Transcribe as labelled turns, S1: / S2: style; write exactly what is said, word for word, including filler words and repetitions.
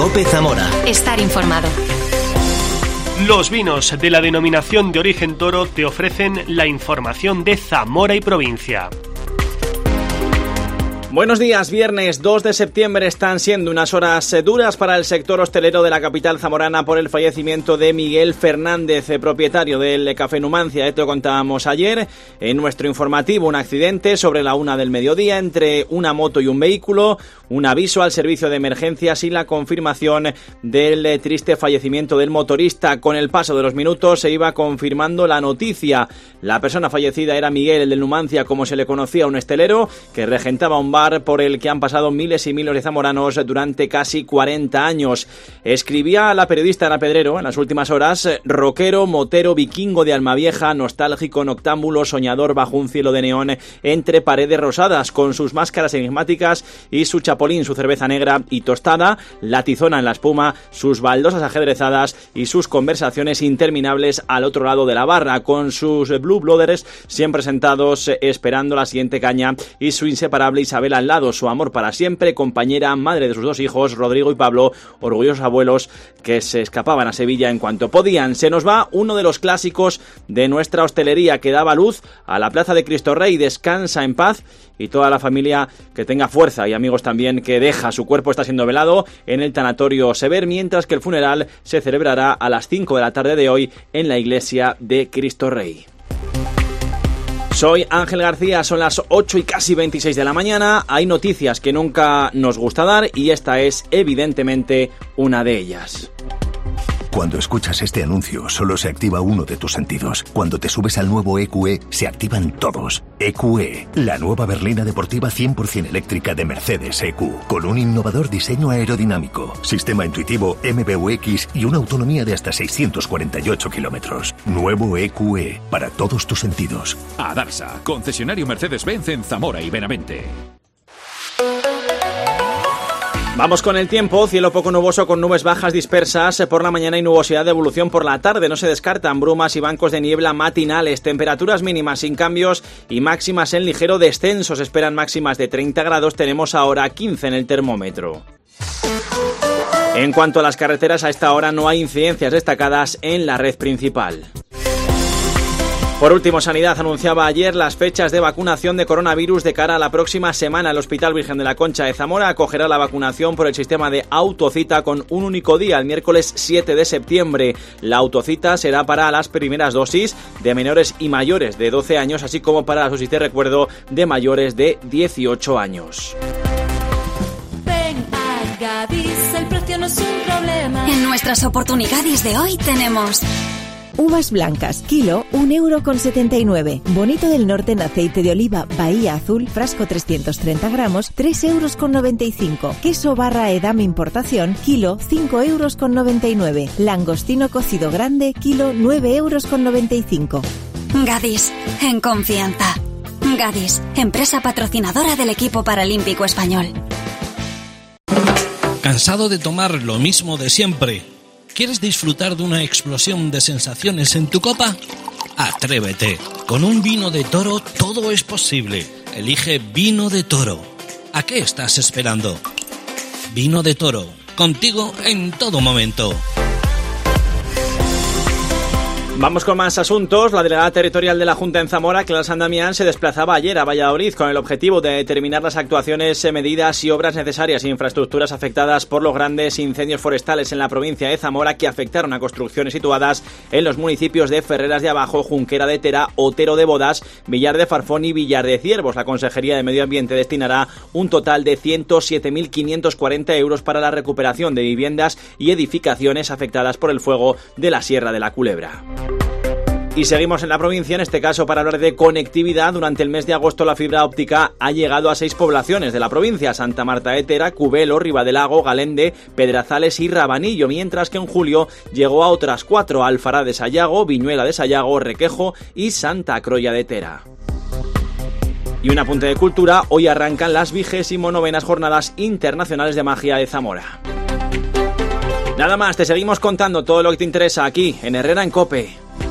S1: COPE Zamora.
S2: Estar informado.
S3: Los vinos de la denominación de origen Toro te ofrecen la información de Zamora y provincia.
S4: Buenos días, viernes dos de septiembre están siendo unas horas duras para el sector hostelero de la capital zamorana por el fallecimiento de Miguel Fernández, propietario del Café Numancia. Esto contábamos ayer en nuestro informativo, un accidente sobre la una del mediodía entre una moto y un vehículo, un aviso al servicio de emergencias y la confirmación del triste fallecimiento del motorista. Con el paso de los minutos se iba confirmando la noticia. La persona fallecida era Miguel, el del Numancia, como se le conocía, un hostelero que regentaba un bar por el que han pasado miles y miles de zamoranos durante casi cuarenta años. Escribía la periodista Ana Pedrero en las últimas horas: rockero, motero, vikingo de alma vieja, nostálgico, noctámbulo, soñador bajo un cielo de neón entre paredes rosadas, con sus máscaras enigmáticas y su chapolín, su cerveza negra y tostada, la tizona en la espuma, sus baldosas ajedrezadas y sus conversaciones interminables al otro lado de la barra, con sus Blue Blooders siempre sentados esperando la siguiente caña y su inseparable Isabel al lado, su amor para siempre, compañera, madre de sus dos hijos, Rodrigo y Pablo, orgullosos abuelos que se escapaban a Sevilla en cuanto podían. Se nos va uno de los clásicos de nuestra hostelería que daba luz a la Plaza de Cristo Rey. Descansa en paz y toda la familia que tenga fuerza, y amigos también, que deja. Su cuerpo está siendo velado en el tanatorio Sever, mientras que el funeral se celebrará a las cinco de la tarde de hoy en la iglesia de Cristo Rey. Soy Ángel García, son las ocho y casi veintiséis de la mañana. Hay noticias que nunca nos gusta dar y esta es evidentemente una de ellas.
S1: Cuando escuchas este anuncio, solo se activa uno de tus sentidos. Cuando te subes al nuevo E Q E, se activan todos. E Q E, la nueva berlina deportiva cien por ciento eléctrica de Mercedes E Q, con un innovador diseño aerodinámico, sistema intuitivo M B U X y una autonomía de hasta seiscientos cuarenta y ocho kilómetros. Nuevo E Q E, para todos tus sentidos.
S5: Adarsa, concesionario Mercedes-Benz en Zamora y Benavente.
S4: Vamos con el tiempo. Cielo poco nuboso con nubes bajas dispersas por la mañana y nubosidad de evolución por la tarde. No se descartan brumas y bancos de niebla matinales. Temperaturas mínimas sin cambios y máximas en ligero descenso. Se esperan máximas de treinta grados. Tenemos ahora quince en el termómetro. En cuanto a las carreteras, a esta hora no hay incidencias destacadas en la red principal. Por último, Sanidad anunciaba ayer las fechas de vacunación de coronavirus de cara a la próxima semana. El Hospital Virgen de la Concha de Zamora acogerá la vacunación por el sistema de autocita con un único día, el miércoles siete de septiembre. La autocita será para las primeras dosis de menores y mayores de doce años, así como para las dosis de recuerdo de mayores de dieciocho años.
S6: Ven a Gadis, el precio no es un problema.
S2: En nuestras oportunidades de hoy tenemos...
S7: uvas blancas, kilo, un euro con setenta y nueve. Bonito del Norte en aceite de oliva, Bahía Azul, frasco trescientos treinta gramos, tres euros con noventa y cinco. Queso barra Edam importación, kilo, cinco euros con noventa y nueve. Langostino cocido grande, kilo, nueve euros con noventa y cinco.
S2: Gadis, en confianza. Gadis, empresa patrocinadora del equipo paralímpico español.
S8: ¿Cansado de tomar lo mismo de siempre? ¿Quieres disfrutar de una explosión de sensaciones en tu copa? Atrévete. Con un vino de Toro todo es posible. Elige Vino de Toro. ¿A qué estás esperando? Vino de Toro. Contigo en todo momento.
S4: Vamos con más asuntos. La delegada territorial de la Junta en Zamora, Clara San Damián, se desplazaba ayer a Valladolid con el objetivo de determinar las actuaciones, medidas y obras necesarias e infraestructuras afectadas por los grandes incendios forestales en la provincia de Zamora que afectaron a construcciones situadas en los municipios de Ferreras de Abajo, Junquera de Tera, Otero de Bodas, Villar de Farfón y Villar de Ciervos. La Consejería de Medio Ambiente destinará un total de ciento siete mil quinientos cuarenta euros para la recuperación de viviendas y edificaciones afectadas por el fuego de la Sierra de la Culebra. Y seguimos en la provincia, en este caso para hablar de conectividad. Durante el mes de agosto la fibra óptica ha llegado a seis poblaciones de la provincia: Santa Marta de Tera, Cubelo, Ribadelago, Galende, Pedrazales y Rabanillo, mientras que en julio llegó a otras cuatro: Alfará de Sayago, Viñuela de Sayago, Requejo y Santa Croya de Tera. Y un apunte de cultura: hoy arrancan las vigésimo novenas Jornadas Internacionales de Magia de Zamora. Nada más, te seguimos contando todo lo que te interesa aquí en Herrera en COPE.